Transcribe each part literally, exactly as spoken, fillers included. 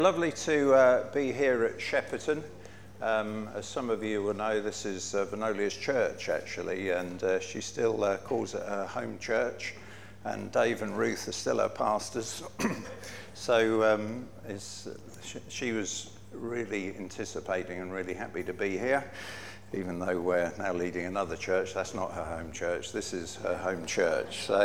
Lovely to uh, be here at Shepperton. Um, as some of you will know, this is uh, Venolia's church actually, and uh, she still uh, calls it her home church, and Dave and Ruth are still her pastors. so um, it's, she, she was really anticipating and really happy to be here, even though we're now leading another church. That's not her home church, this is her home church, so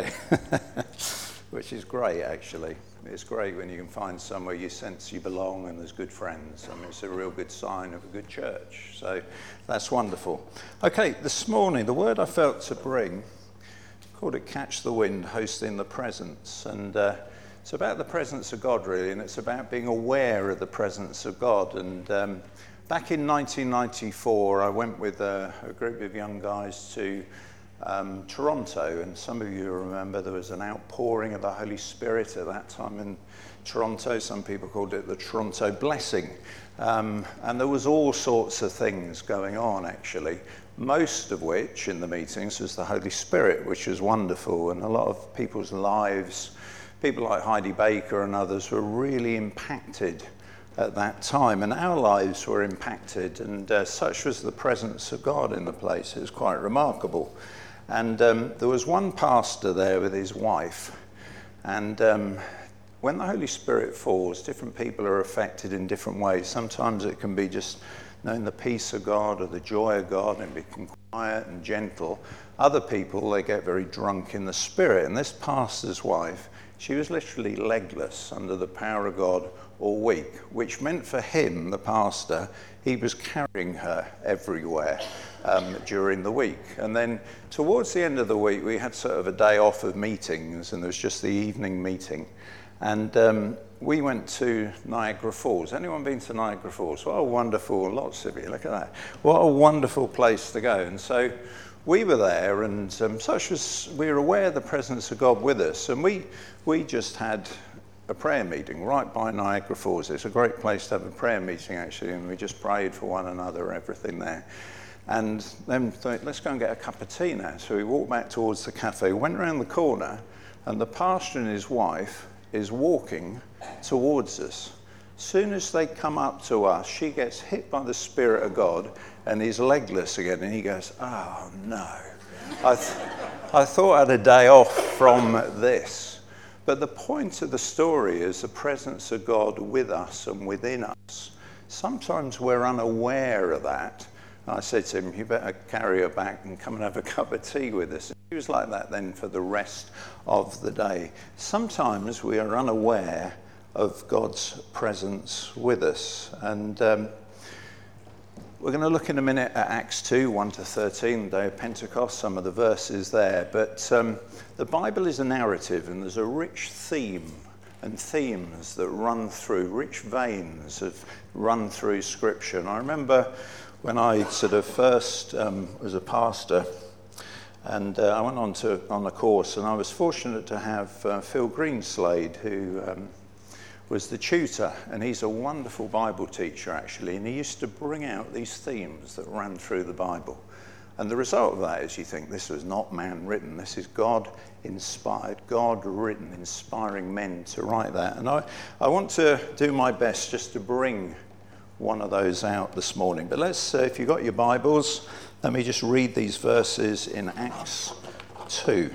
which is great actually. It's great when you can find somewhere you sense you belong and there's good friends. I mean, it's a real good sign of a good church. So that's wonderful. Okay, this morning, the word I felt to bring, I called it Catch the Wind, Hosting the Presence. And uh, it's about the presence of God, really, and it's about being aware of the presence of God. And um, back in nineteen ninety-four, I went with a, a group of young guys to Um, Toronto, and some of you remember there was an outpouring of the Holy Spirit at that time in Toronto. Some people called it the Toronto Blessing, um, and there was all sorts of things going on actually, most of which in the meetings was the Holy Spirit, which was wonderful, and a lot of people's lives, people like Heidi Baker and others, were really impacted at that time, and our lives were impacted, and uh, such was the presence of God in the place. It was quite remarkable. And um, there was one pastor there with his wife, and um, when the Holy Spirit falls, different people are affected in different ways. Sometimes it can be just knowing the peace of God or the joy of God and become quiet and gentle. Other people, they get very drunk in the Spirit, and this pastor's wife, she was literally legless under the power of God all week, which meant for him, the pastor, he was carrying her everywhere um, during the week. And then towards the end of the week, we had sort of a day off of meetings, and there was just the evening meeting. And um, we went to Niagara Falls. Anyone been to Niagara Falls? What a wonderful, lots of you, look at that. What a wonderful place to go. And so we were there, and um, such was, we were aware of the presence of God with us, and we we just had a prayer meeting right by Niagara Falls. It's a great place to have a prayer meeting actually, and we just prayed for one another, everything there. And then thought, let's go and get a cup of tea now. So we walked back towards the cafe, went around the corner, and the pastor and his wife is walking towards us. As soon as they come up to us, she gets hit by the Spirit of God, and he's legless again, and he goes, oh no. I, th- I thought I had a day off from this. But the point of the story is the presence of God with us and within us. Sometimes we're unaware of that. And I said to him, you better carry her back and come and have a cup of tea with us. And he was like that then for the rest of the day. Sometimes we are unaware of God's presence with us. And um, we're going to look in a minute at Acts two, one to thirteen, the day of Pentecost, some of the verses there. But um, the Bible is a narrative, and there's a rich theme and themes that run through, rich veins that run through Scripture. And I remember when I sort of first um, was a pastor, and uh, I went on to on a course, and I was fortunate to have uh, Phil Greenslade, who um, was the tutor, and he's a wonderful Bible teacher actually, and he used to bring out these themes that ran through the Bible. And the result of that is you think this was not man-written, this is God-inspired, God-written, inspiring men to write that. And I, I want to do my best just to bring one of those out this morning. But let's, uh, if you've got your Bibles, let me just read these verses in Acts two.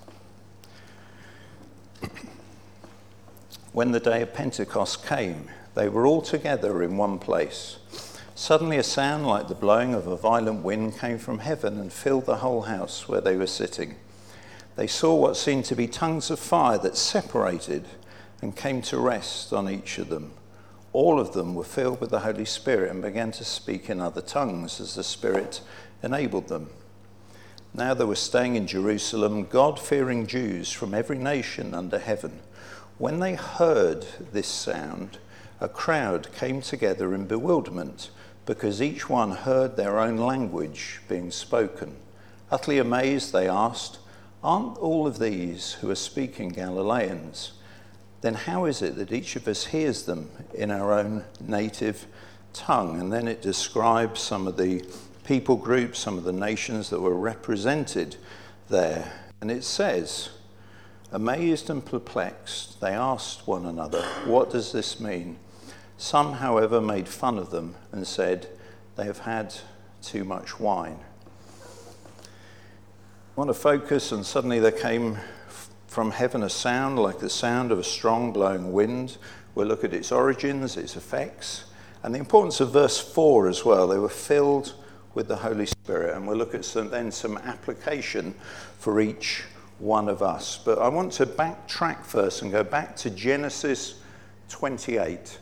When the day of Pentecost came, they were all together in one place. Suddenly a sound like the blowing of a violent wind came from heaven and filled the whole house where they were sitting. They saw what seemed to be tongues of fire that separated and came to rest on each of them. All of them were filled with the Holy Spirit and began to speak in other tongues as the Spirit enabled them. Now they were staying in Jerusalem, God-fearing Jews from every nation under heaven. When they heard this sound, a crowd came together in bewilderment, because each one heard their own language being spoken. Utterly amazed, they asked, aren't all of these who are speaking Galileans? Then how is it that each of us hears them in our own native tongue? And then it describes some of the people groups, some of the nations that were represented there. And it says, amazed and perplexed, they asked one another, what does this mean? Some, however, made fun of them and said, "They have had too much wine." I want to focus, and suddenly there came from heaven a sound like the sound of a strong blowing wind. We'll look at its origins, its effects, and the importance of verse four as well. They were filled with the Holy Spirit, and we'll look at some, then some application for each one of us. But I want to backtrack first and go back to Genesis twenty-eight.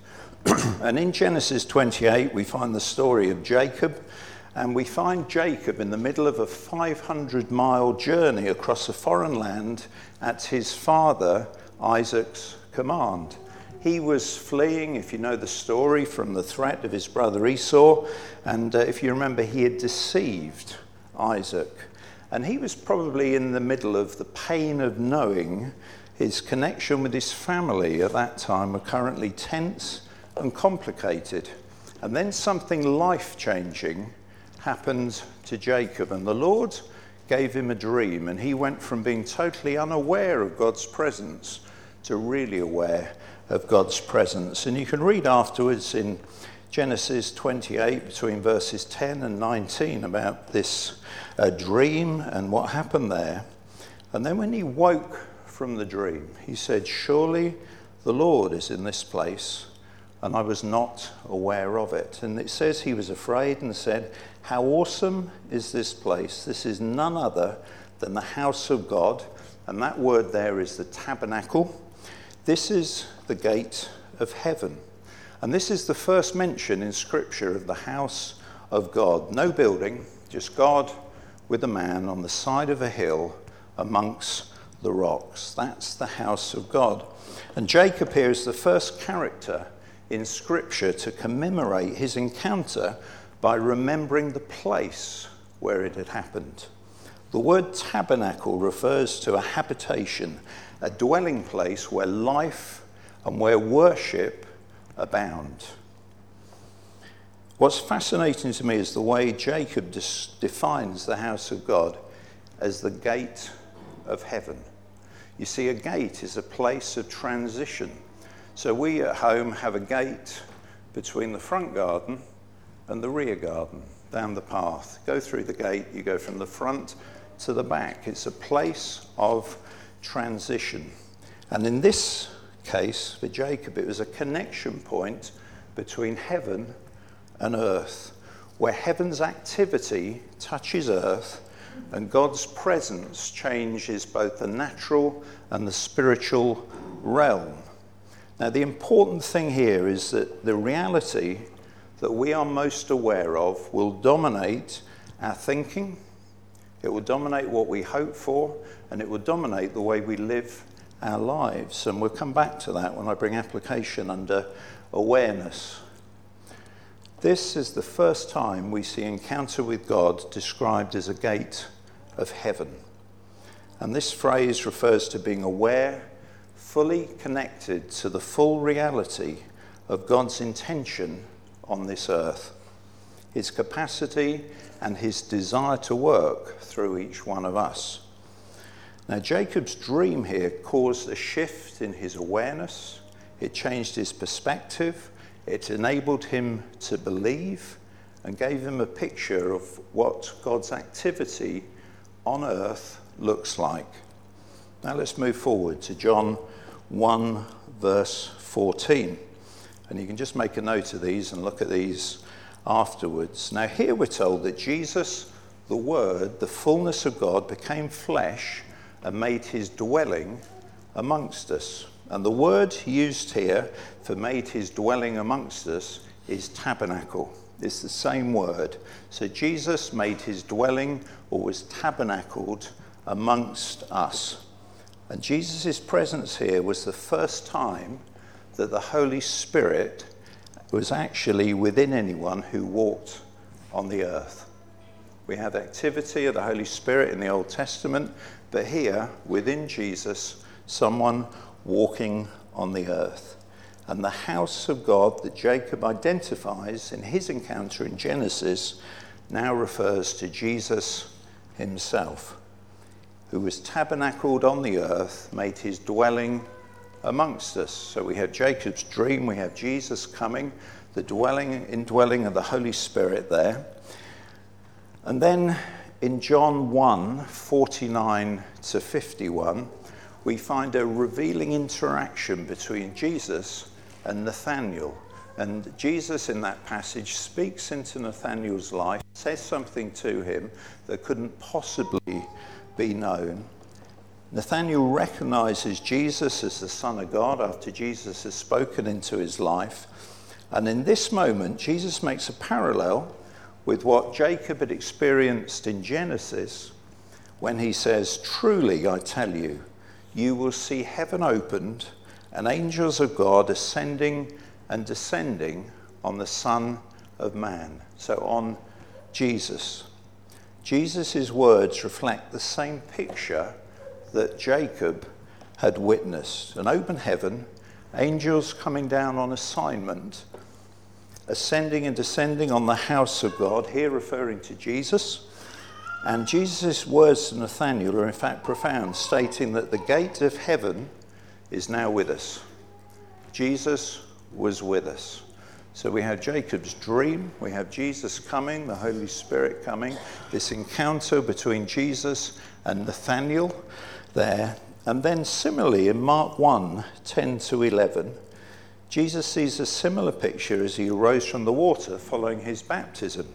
And in Genesis twenty-eight, we find the story of Jacob, and we find Jacob in the middle of a five hundred mile journey across a foreign land at his father Isaac's command. He was fleeing, if you know the story, from the threat of his brother Esau, and uh, if you remember, he had deceived Isaac. And he was probably in the middle of the pain of knowing his connection with his family at that time were currently tense and complicated. And then something life-changing happened to Jacob, and the Lord gave him a dream, and he went from being totally unaware of God's presence to really aware of God's presence. And you can read afterwards in Genesis twenty-eight, between verses ten and nineteen, about this uh, dream and what happened there. And then when he woke from the dream, he said, "Surely the Lord is in this place, and I was not aware of it." And it says he was afraid and said, "How awesome is this place? This is none other than the house of God." And that word there is the tabernacle. This is the gate of heaven. And this is the first mention in Scripture of the house of God. No building, just God with a man on the side of a hill amongst the rocks. That's the house of God. And Jacob here is the first character in Scripture to commemorate his encounter by remembering the place where it had happened. The word tabernacle refers to a habitation, a dwelling place where life and where worship abound. What's fascinating to me is the way Jacob dis- defines the house of God as the gate of heaven. You see, a gate is a place of transition. So we at home have a gate between the front garden and the rear garden, down the path. Go through the gate, you go from the front to the back. It's a place of transition. And in this case, for Jacob, it was a connection point between heaven and earth, where heaven's activity touches earth and God's presence changes both the natural and the spiritual realm. Now, the important thing here is that the reality that we are most aware of will dominate our thinking, it will dominate what we hope for, and it will dominate the way we live our lives. And we'll come back to that when I bring application under awareness. This is the first time we see encounter with God described as a gate of heaven. And this phrase refers to being aware, fully connected to the full reality of God's intention on this earth, his capacity and his desire to work through each one of us. Now, Jacob's dream here caused a shift in his awareness. It changed his perspective. It enabled him to believe and gave him a picture of what God's activity on earth looks like. Now let's move forward to John one, verse fourteen. And you can just make a note of these and look at these afterwards. Now here we're told that Jesus, the Word, the fullness of God, became flesh and made his dwelling amongst us. And the word used here for made his dwelling amongst us is tabernacle. It's the same word. So Jesus made his dwelling, or was tabernacled amongst us. And Jesus' presence here was the first time that the Holy Spirit was actually within anyone who walked on the earth. We have activity of the Holy Spirit in the Old Testament, but here, within Jesus, someone walking on the earth. And the house of God that Jacob identifies in his encounter in Genesis now refers to Jesus himself, who was tabernacled on the earth, made his dwelling amongst us. So we have Jacob's dream, we have Jesus coming, the dwelling, indwelling of the Holy Spirit there. And then in John one, forty-nine to fifty-one, we find a revealing interaction between Jesus and Nathanael. And Jesus in that passage speaks into Nathanael's life, says something to him that couldn't possibly be known. Nathanael recognizes Jesus as the Son of God after Jesus has spoken into his life. And in this moment, Jesus makes a parallel with what Jacob had experienced in Genesis when he says, "Truly, I tell you, you will see heaven opened and angels of God ascending and descending on the Son of Man." So on Jesus. Jesus' words reflect the same picture that Jacob had witnessed. An open heaven, angels coming down on assignment, ascending and descending on the house of God, here referring to Jesus. And Jesus' words to Nathanael are in fact profound, stating that the gate of heaven is now with us. Jesus was with us. So we have Jacob's dream, we have Jesus coming, the Holy Spirit coming, this encounter between Jesus and Nathanael there. And then similarly in Mark one, ten to eleven, Jesus sees a similar picture as he arose from the water following his baptism.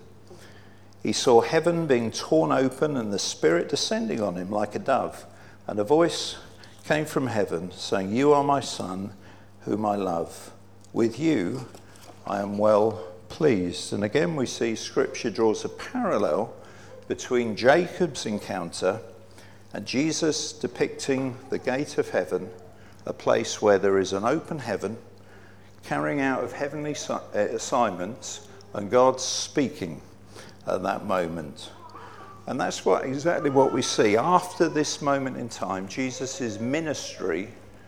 He saw heaven being torn open and the Spirit descending on him like a dove. And a voice came from heaven saying, "You are my Son, whom I love. With you I am well pleased." And again we see Scripture draws a parallel between Jacob's encounter and Jesus depicting the gate of heaven, a place where there is an open heaven, carrying out of heavenly assignments, and God speaking at that moment. And that's what exactly what we see. After this moment in time, Jesus' ministry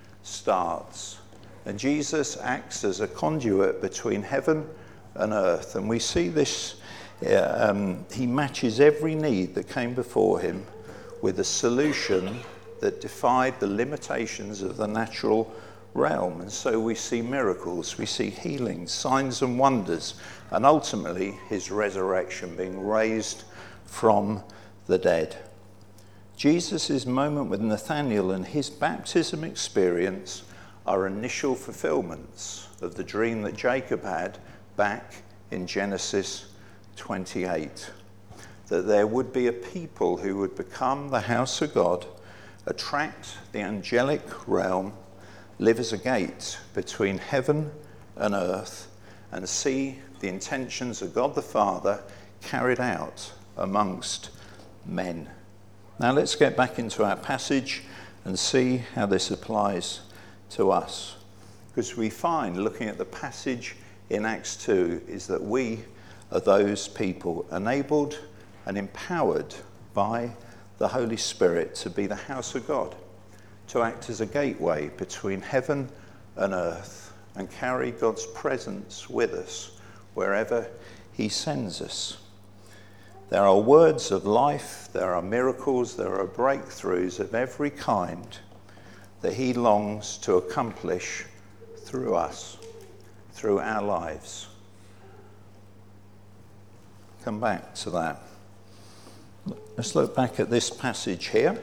starts. And Jesus acts as a conduit between heaven and earth. And we see this, uh, um, he matches every need that came before him with a solution that defied the limitations of the natural realm. And so we see miracles, we see healings, signs and wonders, and ultimately his resurrection, being raised from the dead. Jesus' moment with Nathanael and his baptism experience are initial fulfillments of the dream that Jacob had back in Genesis twenty-eight. That there would be a people who would become the house of God, attract the angelic realm, live as a gate between heaven and earth, and see the intentions of God the Father carried out amongst men. Now let's get back into our passage and see how this applies to us. Because we find, looking at the passage in Acts two, is that we are those people enabled and empowered by the Holy Spirit to be the house of God, to act as a gateway between heaven and earth and carry God's presence with us wherever he sends us. There are words of life, there are miracles, there are breakthroughs of every kind that he longs to accomplish through us, through our lives. Come back to that. Let's look back at this passage here.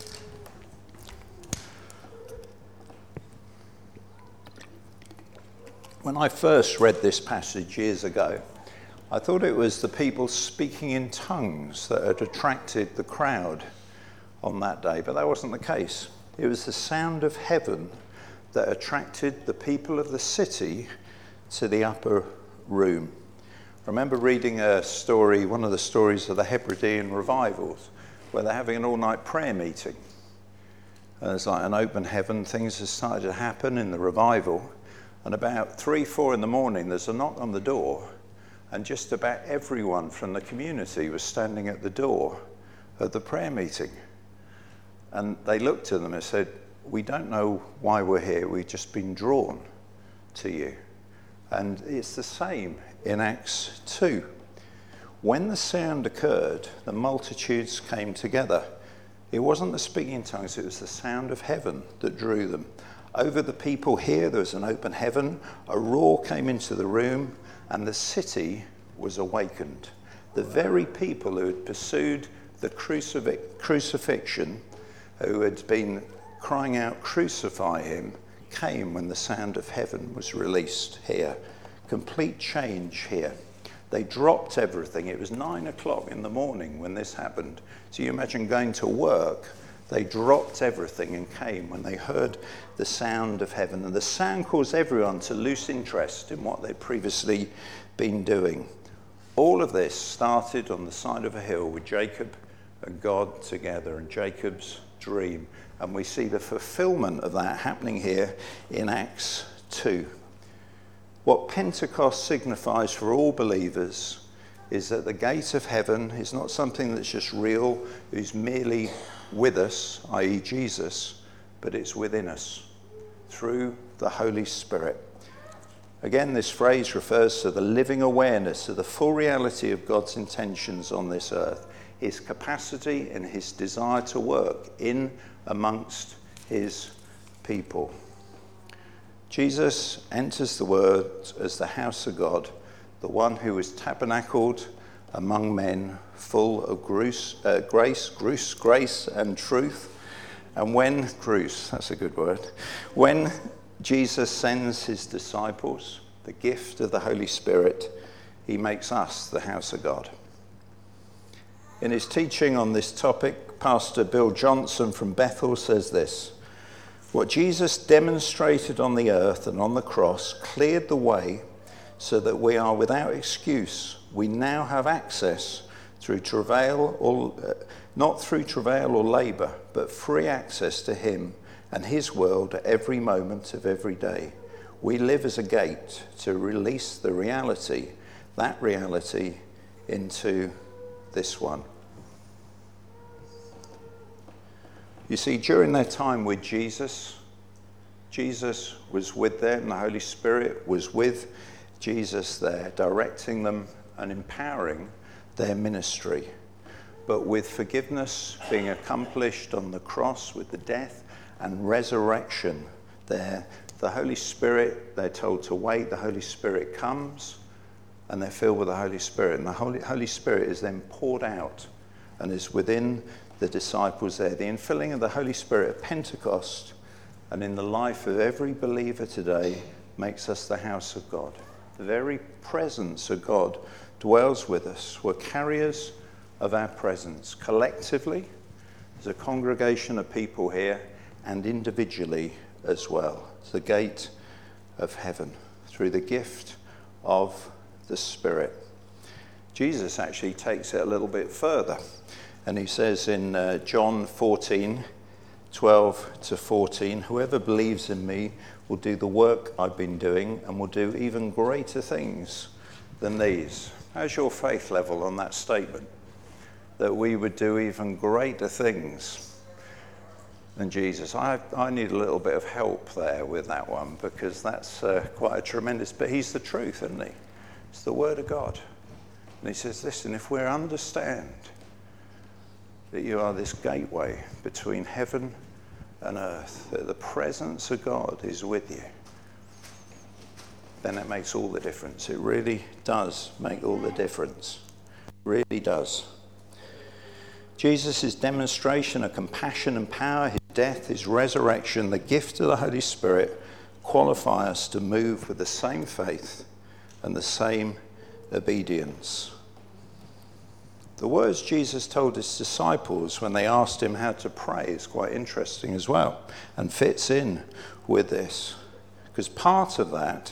When I first read this passage years ago, I thought it was the people speaking in tongues that had attracted the crowd on that day, but that wasn't the case. It was the sound of heaven that attracted the people of the city to the upper room. I remember reading a story, one of the stories of the Hebridean revivals, where they're having an all-night prayer meeting. And there's like an open heaven, things have started to happen in the revival. And about three, four in the morning, there's a knock on the door, and just about everyone from the community was standing at the door of the prayer meeting. And they looked at them and said, "We don't know why we're here, we've just been drawn to you." And it's the same in Acts two. When the sound occurred, the multitudes came together. It wasn't the speaking in tongues, it was the sound of heaven that drew them. Over the people here, there was an open heaven. A roar came into the room, and the city was awakened. The very people who had pursued the crucif- crucifixion, who had been crying out, "Crucify him," came when the sound of heaven was released here. Complete change here. They dropped everything. It was nine o'clock in the morning when this happened. So you imagine going to work. They dropped everything and came when they heard the sound of heaven. And the sound caused everyone to lose interest in what they'd previously been doing. All of this started on the side of a hill with Jacob and God together, and Jacob's dream. And we see the fulfillment of that happening here in Acts two. What Pentecost signifies for all believers is that the gate of heaven is not something that's just real, who's merely with us, that is. Jesus, but it's within us through the Holy Spirit. Again, this phrase refers to the living awareness of the full reality of God's intentions on this earth, his capacity and his desire to work in amongst his people. Jesus enters the world as the house of God, the one who was tabernacled among men, full of grace, uh, grace, grace, grace and truth. And when, grace, that's a good word, when Jesus sends his disciples the gift of the Holy Spirit, he makes us the house of God. In his teaching on this topic, Pastor Bill Johnson from Bethel says this: what Jesus demonstrated on the earth and on the cross cleared the way so that we are without excuse. We now have access through travail, or uh, not through travail or labour, but free access to him and his world at every moment of every day. We live as a gate to release the reality, that reality, into this one. You see, during their time with Jesus, Jesus was with them, the Holy Spirit was with Jesus there, directing them and empowering their ministry. But with forgiveness being accomplished on the cross, with the death and resurrection there, the Holy Spirit, they're told to wait, the Holy Spirit comes, and they're filled with the Holy Spirit. And the Holy, Holy Spirit is then poured out and is within the disciples there. The infilling of the Holy Spirit at Pentecost and in the life of every believer today makes us the house of God. The very presence of God dwells with us. We're carriers of our presence collectively as a congregation of people here and individually as well. It's the gate of heaven through the gift of the Spirit. Jesus actually takes it a little bit further, and he says in uh, John fourteen, twelve to fourteen, whoever believes in me will do the work I've been doing and will do even greater things than these. How's your faith level on that statement? That we would do even greater things than Jesus. I, I need a little bit of help there with that one, because that's uh, quite a tremendous, but he's the truth, isn't he? It's the word of God. And he says, listen, if we understand that you are this gateway between heaven and earth, that the presence of God is with you, then it makes all the difference. It really does make all the difference. It really does. Jesus' demonstration of compassion and power, his death, his resurrection, the gift of the Holy Spirit qualify us to move with the same faith and the same obedience. The words Jesus told his disciples when they asked him how to pray is quite interesting as well, and fits in with this. Because part of that,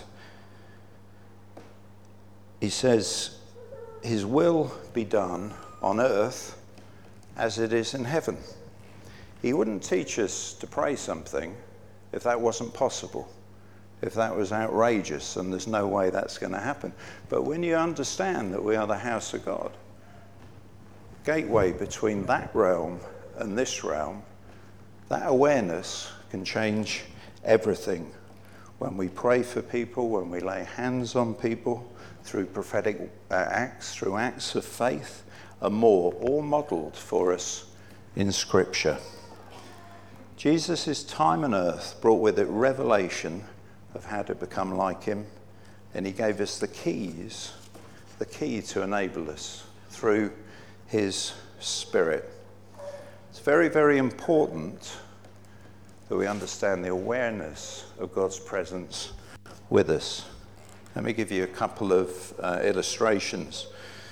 he says, his will be done on earth as it is in heaven. He wouldn't teach us to pray something if that wasn't possible, if that was outrageous and there's no way that's going to happen. But when you understand that we are the house of God, gateway between that realm and this realm, that awareness can change everything. When we pray for people, when we lay hands on people, through prophetic uh, acts, through acts of faith, and more, all modelled for us in Scripture. Jesus' time on earth brought with it revelation of how to become like him, and he gave us the keys, the key to enable us through his Spirit. It's very, very important that we understand the awareness of God's presence with us. Let me give you a couple of uh, illustrations.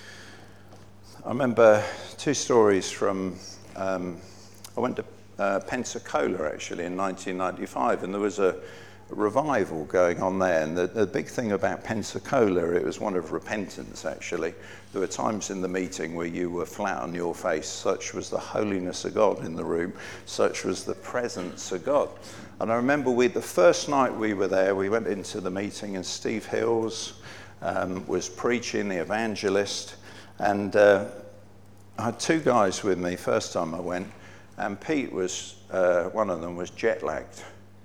I remember two stories from, um, I went to uh, Pensacola actually in nineteen ninety-five, and there was a revival going on there. And the, the big thing about Pensacola, it was one of repentance actually. There were times in the meeting where you were flat on your face. Such was the holiness of God in the room. Such was the presence of God. And I remember we, the first night we were there, we went into the meeting and Steve Hills um, was preaching, the evangelist. And uh, I had two guys with me first time I went. And Pete was, uh, one of them was jet lagged.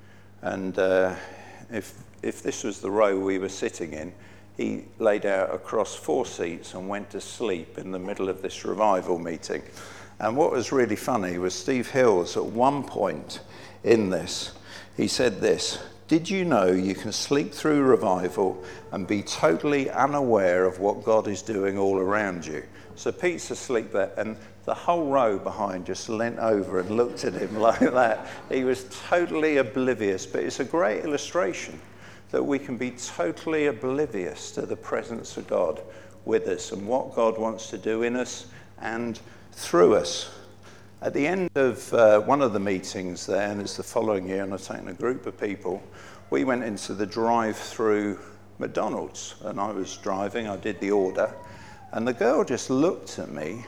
And uh, if if this was the row we were sitting in, he laid out across four seats and went to sleep in the middle of this revival meeting. And what was really funny was Steve Hills, at one point in this, he said this: "Did you know you can sleep through revival and be totally unaware of what God is doing all around you?" So Pete's asleep there, and the whole row behind just leant over and looked at him like that. He was totally oblivious, but it's a great illustration that we can be totally oblivious to the presence of God with us and what God wants to do in us and through us. At the end of uh, one of the meetings there, and it's the following year, and I've taken a group of people, we went into the drive-through McDonald's, and I was driving, I did the order, and the girl just looked at me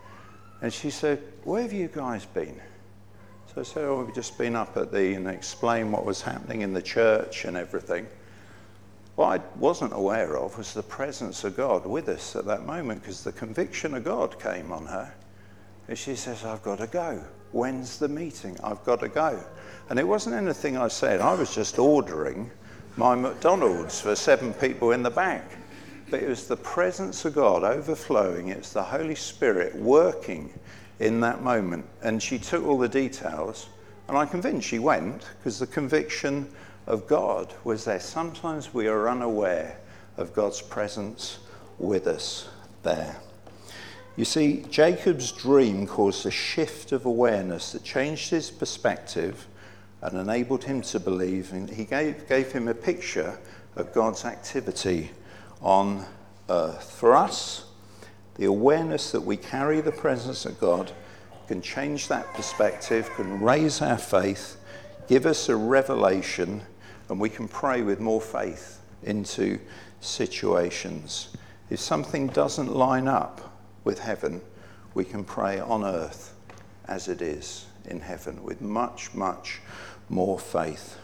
and she said, "Where have you guys been?" So I said, "Oh, we've just been up at the," and explained what was happening in the church and everything. What I wasn't aware of was the presence of God with us at that moment, because the conviction of God came on her. And she says, "I've got to go. When's the meeting? I've got to go." And it wasn't anything I said. I was just ordering my McDonald's for seven people in the back. But it was the presence of God overflowing. It's the Holy Spirit working in that moment. And she took all the details, and I'm convinced she went because the conviction of God was there. Sometimes we are unaware of God's presence with us there. You see, Jacob's dream caused a shift of awareness that changed his perspective and enabled him to believe. And he gave, gave him a picture of God's activity on earth. For us, the awareness that we carry the presence of God can change that perspective, can raise our faith, give us a revelation, and we can pray with more faith into situations. If something doesn't line up with heaven, we can pray on earth as it is in heaven with much, much more faith.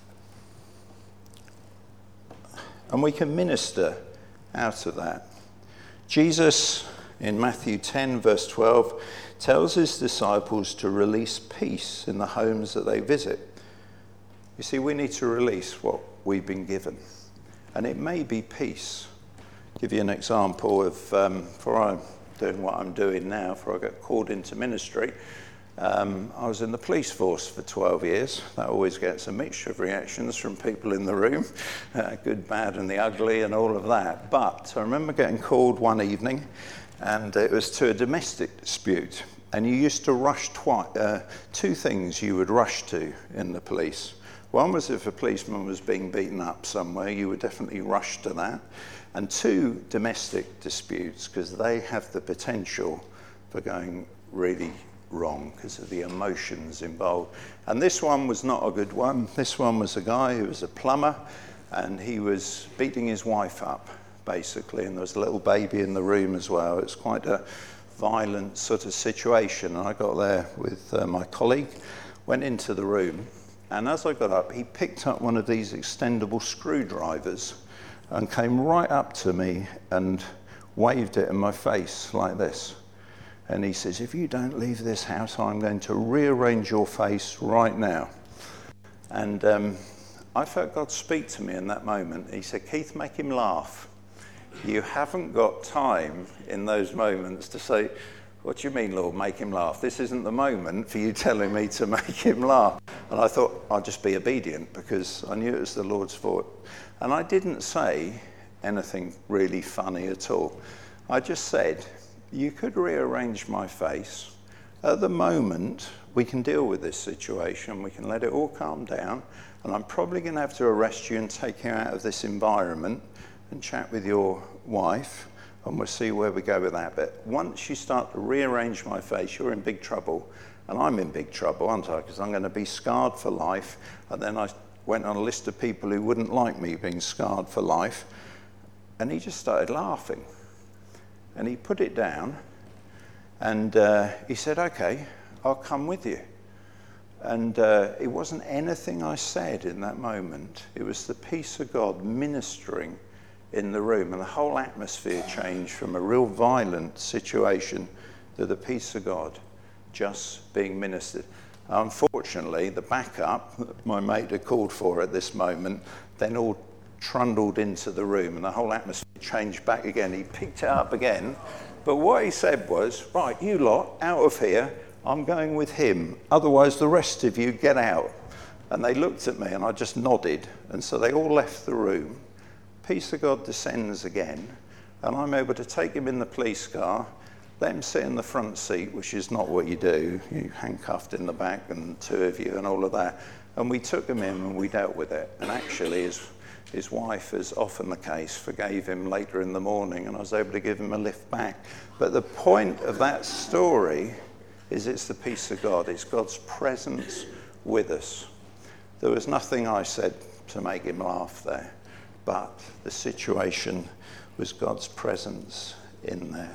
And we can minister out of that. Jesus, in Matthew ten, verse twelve, tells his disciples to release peace in the homes that they visit. You see, we need to release what we've been given. And it may be peace. I'll give you an example of, um, before I'm doing what I'm doing now, before I got called into ministry, Um, I was in the police force for twelve years. That always gets a mixture of reactions from people in the room, uh, good, bad, and the ugly, and all of that. But I remember getting called one evening, and it was to a domestic dispute. And you used to rush twice. Uh, two things you would rush to in the police. One was if a policeman was being beaten up somewhere, you would definitely rush to that. And two, domestic disputes, because they have the potential for going really wrong because of the emotions involved. And this one was not a good one. This one was a guy who was a plumber, and he was beating his wife up, basically, and there was a little baby in the room as well. It's quite a violent sort of situation. And I got there with uh, my colleague, went into the room, and as I got up, he picked up one of these extendable screwdrivers and came right up to me and waved it in my face like this. And he says, "If you don't leave this house, I'm going to rearrange your face right now." And um, I felt God speak to me in that moment. He said, "Keith, make him laugh. You haven't got time in those moments to say, what do you mean, Lord, make him laugh? This isn't the moment for you telling me to make him laugh. And I thought I'll just be obedient because I knew it was the Lord's voice. And I didn't say anything really funny at all. I just said, you could rearrange my face. At the moment, we can deal with this situation. We can let it all calm down. And I'm probably going to have to arrest you and take you out of this environment and chat with your wife. And we'll see where we go with that. But once you start to rearrange my face, you're in big trouble. And I'm in big trouble, aren't I? Because I'm going to be scarred for life. And then I went on a list of people who wouldn't like me being scarred for life. And he just started laughing. And he put it down. And uh, he said, okay, I'll come with you. And uh, it wasn't anything I said in that moment. It was the peace of God ministering in the room. And the whole atmosphere changed from a real violent situation to the peace of God just being ministered. Unfortunately, the backup that my mate had called for at this moment then all trundled into the room and the whole atmosphere changed back again. He picked it up again. But what he said was, right, you lot, out of here. I'm going with him. Otherwise, the rest of you get out. And they looked at me and I just nodded. And so they all left the room. Peace of God descends again. And I'm able to take him in the police car, let him sit in the front seat, which is not what you do. You handcuffed in the back and two of you and all of that. And we took him in and we dealt with it. And actually, his, his wife, as often the case, forgave him later in the morning and I was able to give him a lift back. But the point of that story is it's the peace of God. It's God's presence with us. There was nothing I said to make him laugh there, but the situation was God's presence in there.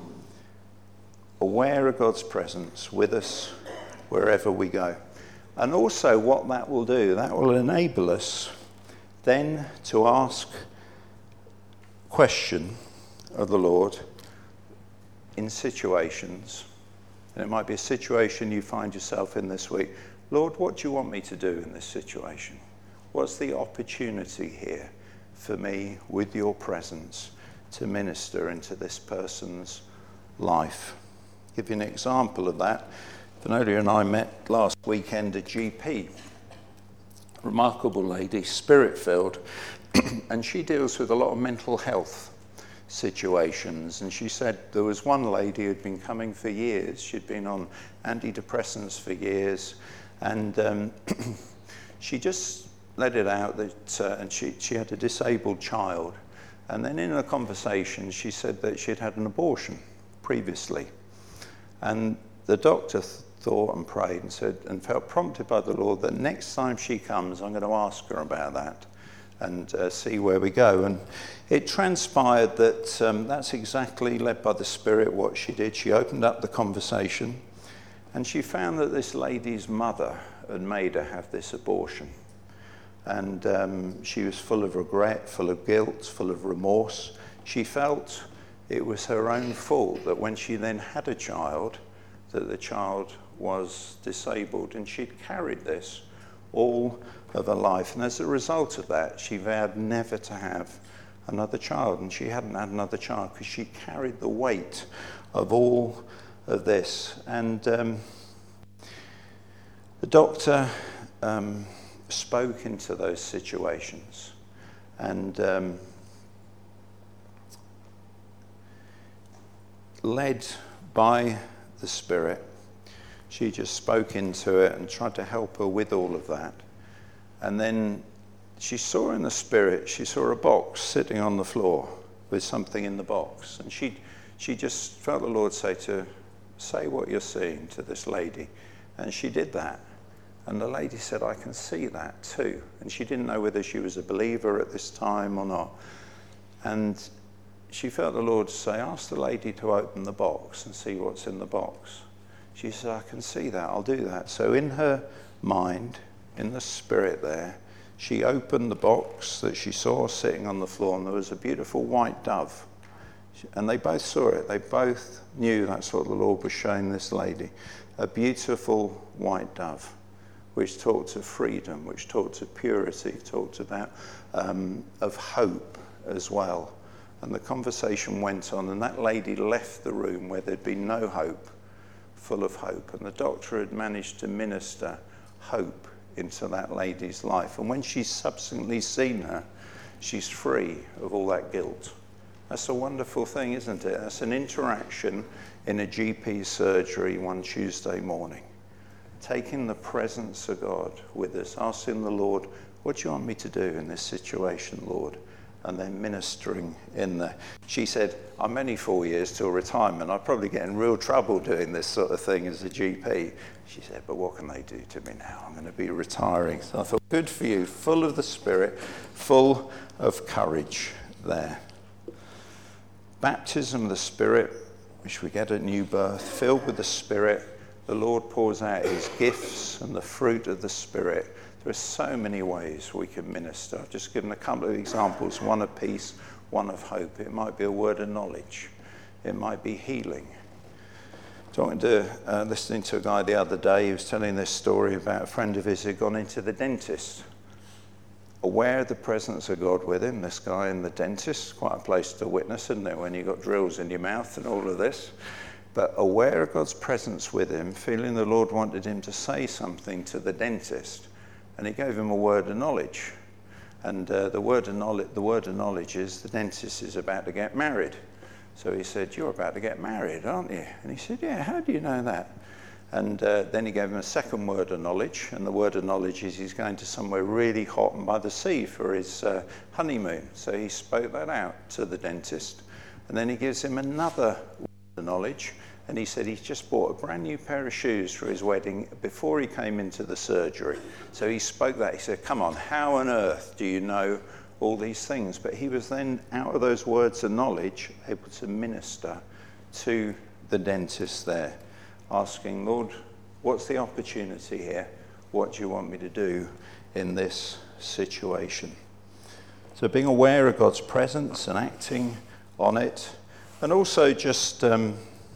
Aware of God's presence with us wherever we go. And also what that will do, that will enable us then to ask question of the Lord in situations. And it might be a situation you find yourself in this week. Lord, what do you want me to do in this situation? What's the opportunity here for me with your presence to minister into this person's life? I'll give you an example of that. Finolia and I met last weekend at G P. Remarkable lady, spirit-filled, and she deals with a lot of mental health situations. And she said there was one lady who'd been coming for years. She'd been on antidepressants for years, and um, she just let it out that, uh, and she, she had a disabled child. And then in a conversation, she said that she'd had an abortion previously. And the doctor th- thought and prayed and said, and felt prompted by the Lord that next time she comes, I'm going to ask her about that and uh, see where we go. And it transpired that um, that's exactly, led by the Spirit, what she did. She opened up the conversation and she found that this lady's mother had made her have this abortion. And um, she was full of regret, full of guilt, full of remorse. She felt it was her own fault that when she then had a child, that the child was disabled, and she'd carried this all of her life. And as a result of that, she vowed never to have another child. And she hadn't had another child because she carried the weight of all of this. And um, the doctor um, spoke into those situations. And um, led by the Spirit, she just spoke into it and tried to help her with all of that. And then she saw in the Spirit, she saw a box sitting on the floor with something in the box. And she she just felt the Lord say to her, say what you're seeing to this lady. And she did that. And the lady said, I can see that too. And she didn't know whether she was a believer at this time or not. And she felt the Lord say, ask the lady to open the box and see what's in the box. She said, I can see that, I'll do that. So in her mind, in the Spirit there, she opened the box that she saw sitting on the floor, and there was a beautiful white dove. And they both saw it. They both knew that's what the Lord was showing this lady. A beautiful white dove, which talked of freedom, which talked of purity, talked about um, of hope as well. And the conversation went on, and that lady left the room where there'd been no hope, full of hope. And the doctor had managed to minister hope into that lady's life. And when she's subsequently seen her, she's free of all that guilt. That's a wonderful thing, isn't it? That's an interaction in a G P surgery one Tuesday morning. Taking the presence of God with us, asking the Lord, what do you want me to do in this situation, Lord? And then ministering in there. She said, I'm only four years till retirement. I'll probably get in real trouble doing this sort of thing as a G P. She said, but what can they do to me now? I'm going to be retiring. So I thought, good for you, full of the Spirit, full of courage there. Baptism of the Spirit, which we get at new birth, filled with the Spirit, the Lord pours out his gifts and the fruit of the Spirit. There are so many ways we can minister. I've just given a couple of examples, one of peace, one of hope. It might be a word of knowledge. It might be healing. Talking to, uh, listening to a guy the other day, he was telling this story about a friend of his who had gone into the dentist. Aware of the presence of God with him, this guy in the dentist, quite a place to witness, isn't it, when you've got drills in your mouth and all of this. But aware of God's presence with him, feeling the Lord wanted him to say something to the dentist. And he gave him a word of knowledge. And uh, the, word of knowledge, the word of knowledge is the dentist is about to get married. So he said, you're about to get married, aren't you? And he said, yeah, how do you know that? And uh, then he gave him a second word of knowledge. And the word of knowledge is he's going to somewhere really hot and by the sea for his uh, honeymoon. So he spoke that out to the dentist. And then he gives him another word of knowledge. And he said he's just bought a brand new pair of shoes for his wedding before he came into the surgery. So he spoke that. He said, come on, how on earth do you know all these things? But he was then, out of those words of knowledge, able to minister to the dentist there, asking, Lord, what's the opportunity here? What do you want me to do in this situation? So being aware of God's presence and acting on it, and also just um,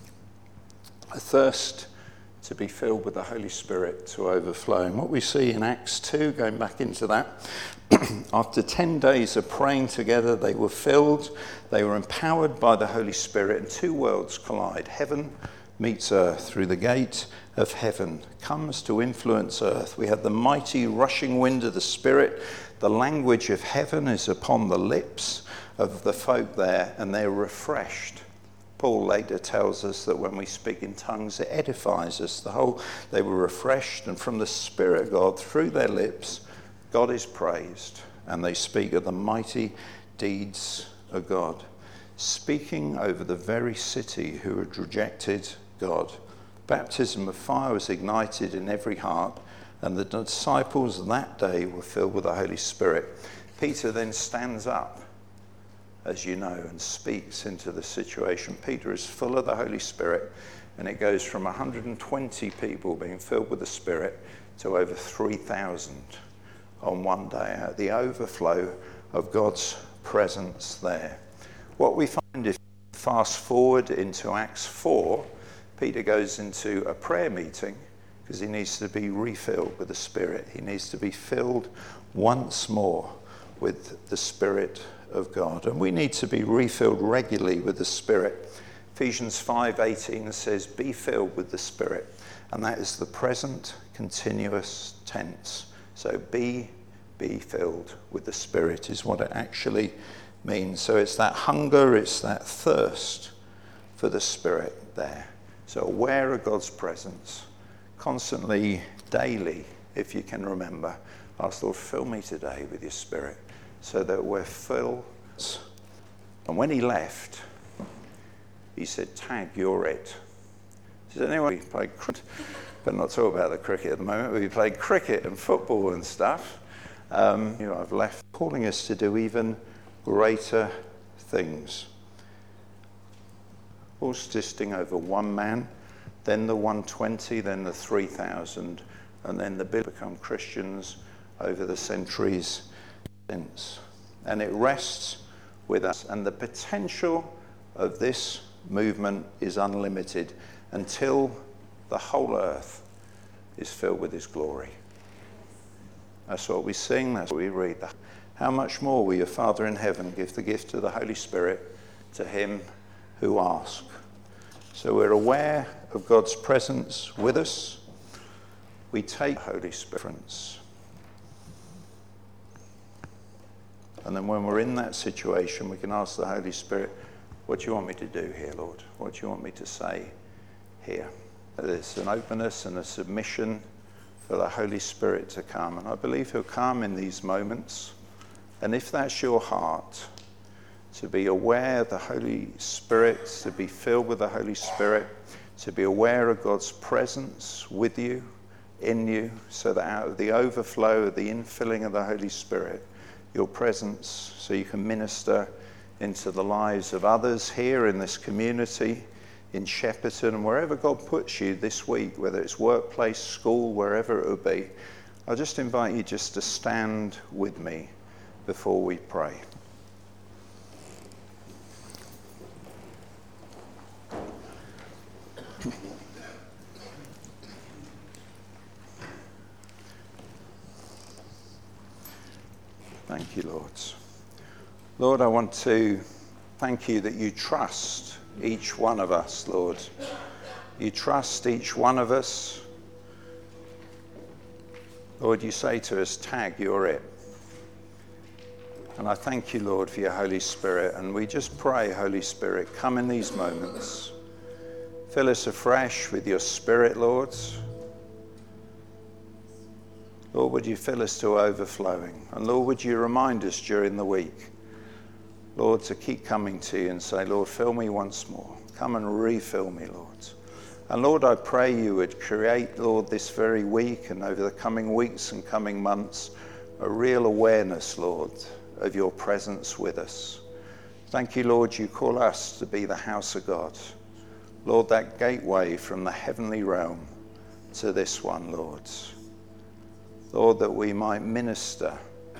a thirst to be filled with the Holy Spirit to overflowing. What we see in Acts two, going back into that, after ten days of praying together, they were filled, they were empowered by the Holy Spirit, and two worlds collide. Heaven meets earth through the gate of heaven, comes to influence earth. We have the mighty rushing wind of the Spirit. The language of heaven is upon the lips of the folk there, and they're refreshed. Paul later tells us that when we speak in tongues, it edifies us. The whole, they were refreshed, and from the Spirit of God, through their lips, God is praised, and they speak of the mighty deeds of God, speaking over the very city who had rejected God. Baptism of fire was ignited in every heart, and the disciples that day were filled with the Holy Spirit. Peter then stands up, as you know, and speaks into the situation. Peter is full of the Holy Spirit, and it goes from one hundred twenty people being filled with the Spirit to over three thousand on one day, at the overflow of God's presence there. What we find, if you fast forward into Acts four, Peter goes into a prayer meeting because he needs to be refilled with the Spirit. He needs to be filled once more with the Spirit of God. And we need to be refilled regularly with the Spirit. Ephesians five eighteen says, be filled with the Spirit. And that is the present continuous tense. So be, be filled with the Spirit is what it actually means. So it's that hunger, it's that thirst for the Spirit there. So aware of God's presence, constantly, daily, if you can remember, ask, Lord, fill me today with your Spirit, so that we're filled. And when he left, he said, Tag, you're it. Does anyone play cricket? But not talk about the cricket at the moment. We played cricket and football and stuff. Um, you know, I've left, calling us to do even greater things. All statisting over one man, then the one hundred twenty, then the three thousand, and then the billion become Christians over the centuries since. And it rests with us. And the potential of this movement is unlimited until the whole earth is filled with his glory. That's what we sing, that's what we read. How much more will your Father in heaven give the gift of the Holy Spirit to him who asks. So we're aware of God's presence with us. We take Holy Spirit. And then when we're in that situation, we can ask the Holy Spirit, what do you want me to do here, Lord? What do you want me to say here? There's an openness and a submission for the Holy Spirit to come. And I believe he'll come in these moments. And if that's your heart, to be aware of the Holy Spirit, to be filled with the Holy Spirit, to be aware of God's presence with you, in you, so that out of the overflow of the infilling of the Holy Spirit, your presence, so you can minister into the lives of others here in this community, in Shepperton, and wherever God puts you this week, whether it's workplace, school, wherever it will be. I'll just invite you just to stand with me before we pray. Thank you, Lord. Lord, I want to thank you that you trust each one of us, Lord. You trust each one of us. Lord, you say to us, tag, you're it. And I thank you, Lord, for your Holy Spirit. And we just pray, Holy Spirit, come in these moments. Fill us afresh with your Spirit, Lord. Lord, would you fill us to overflowing? And Lord, would you remind us during the week, Lord, to keep coming to you and say, Lord, fill me once more. Come and refill me, Lord. And Lord, I pray you would create, Lord, this very week and over the coming weeks and coming months, a real awareness, Lord, of your presence with us. Thank you, Lord, you call us to be the house of God. Lord, that gateway from the heavenly realm to this one, Lord. Lord, that we might minister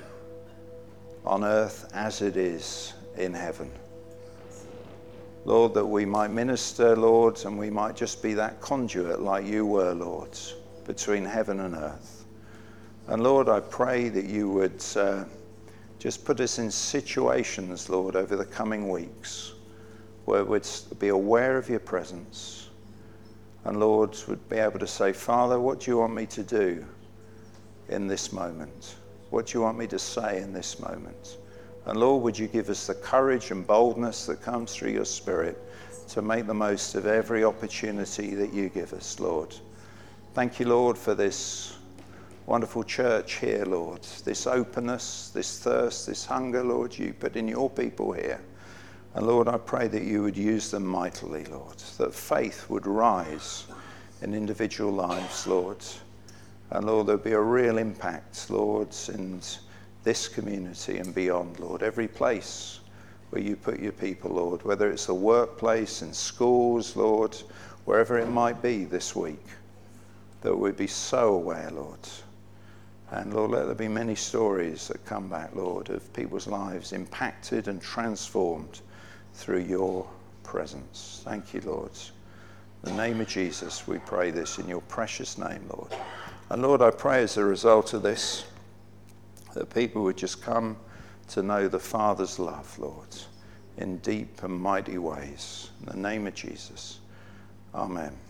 on earth as it is in heaven. Lord, that we might minister, Lord, and we might just be that conduit like you were, Lord, between heaven and earth. And Lord, I pray that you would uh, just put us in situations, Lord, over the coming weeks where we'd be aware of your presence. And Lord, would be able to say, Father, what do you want me to do in this moment? What do you want me to say in this moment? And Lord, would you give us the courage and boldness that comes through your Spirit to make the most of every opportunity that you give us, Lord. Thank you, Lord, for this wonderful church here, Lord. This openness, this thirst, this hunger, Lord, you put in your people here. And Lord, I pray that you would use them mightily, Lord, that faith would rise in individual lives, Lord. And Lord, there'll be a real impact, Lord, in this community and beyond, Lord. Every place where you put your people, Lord, whether it's the workplace, in schools, Lord, wherever it might be this week, that we'd be so aware, Lord. And Lord, let there be many stories that come back, Lord, of people's lives impacted and transformed through your presence. Thank you, Lord. In the name of Jesus, we pray this in your precious name, Lord. And Lord, I pray as a result of this, that people would just come to know the Father's love, Lord, in deep and mighty ways. In the name of Jesus, amen.